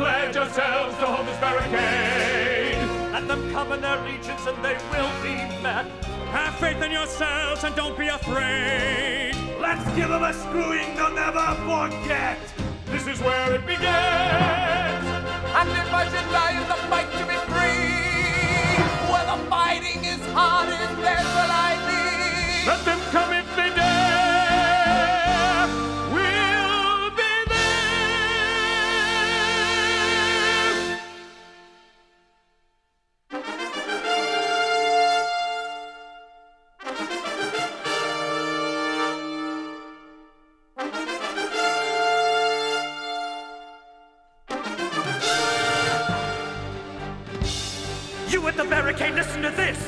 pledge yourselves to hold this barricade. Let them come in their legions and they will be met. Have faith in yourselves and don't be afraid. Let's give them a screwing they'll never forget. This is where it begins. And if I should die in the fight to be free, where the fighting is hardest, there will I be. Let them come if they dare. We'll be You at the barricade, listen to this.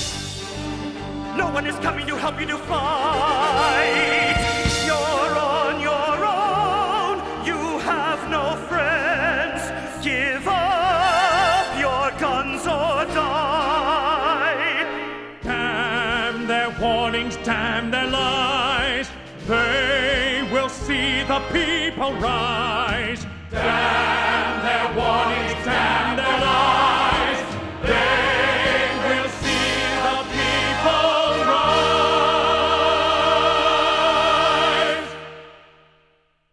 No one is coming to help you to fight. You're on your own. You have no friends. Give up your guns or die. Damn their warnings, damn their lies. They will see the people rise. Damn